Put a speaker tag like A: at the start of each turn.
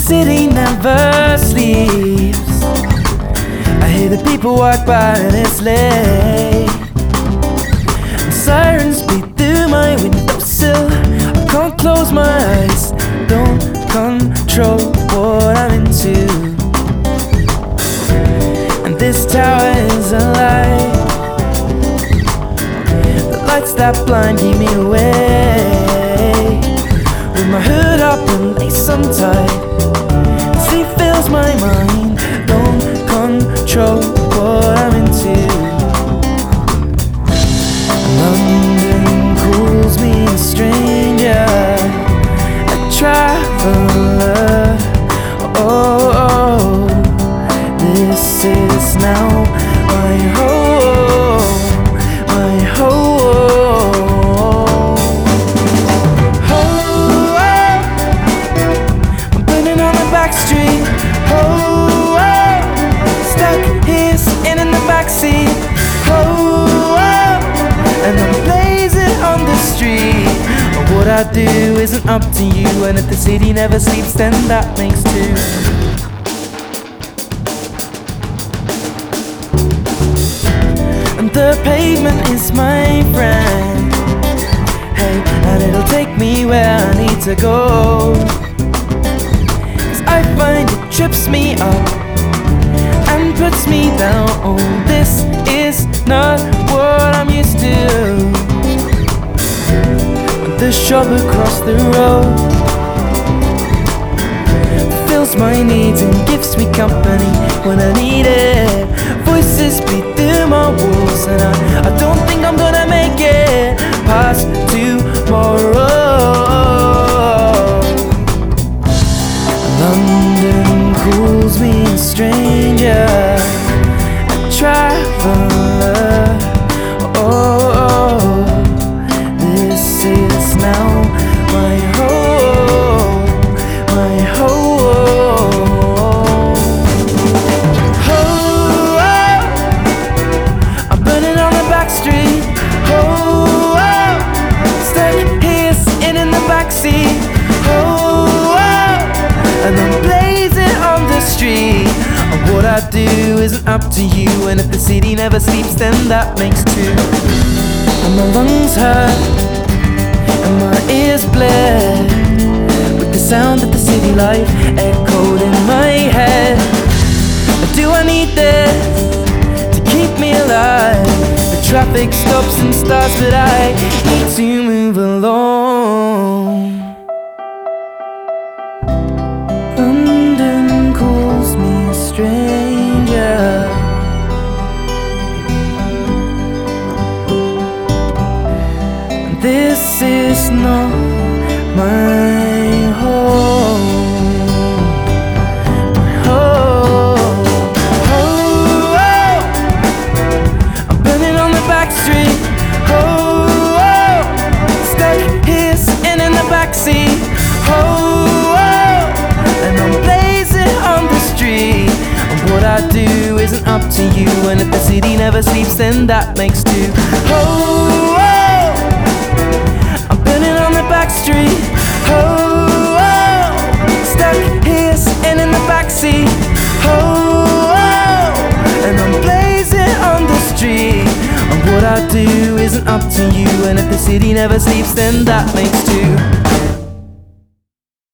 A: city never sleeps. I hear the people walk by and it's late. And sirens beat through my windowsill. I can't close my eyes, don't control what I'm into. And this tower is a lie. The lights that blind keep me away. With my hood up and lace untied, sleep fills my mind, don't control what I'm into. London calls me a stranger, a traveler. Oh, this is now my home, my home. Street, oh, oh, stuck here sitting in the backseat, oh, oh, and I'm blazing on the street. What I do isn't up to you, and if the city never sleeps, then that makes two. And the pavement is my friend, hey, and it'll take me where I need to go. I find it trips me up and puts me down. Oh, this is not what I'm used to. The shop across the road fills my needs and gives me company when I need it. Voices beat through my walls, and I don't think I'm gonna make it past tomorrow. London calls me a stranger, a traveler. Oh, oh, this is now my home, my home. Oh, oh, I'm burning on the back street. Oh, oh, stuck here sitting in the backseat. Oh, and I'm blazing on the street. And what I do isn't up to you, and if the city never sleeps, then that makes two. And my lungs hurt and my ears bled with the sound of the city life echoed in my head. Do I need this to keep me alive? The traffic stops and starts, but I need to move along. London calls me a stranger. This is not my home, my home. Oh, oh, I'm burning on the back street. Oh, oh, stuck here sitting in the backseat. Oh, and I'm blazing on the street. And what I do isn't up to you, and if the city never sleeps, then that makes two. Oh, oh, I'm burning on the back street. Oh, oh, stuck here sitting in the backseat. Oh, oh, and I'm blazing on the street. And what I do isn't up to you, and if the city never sleeps, then that makes two.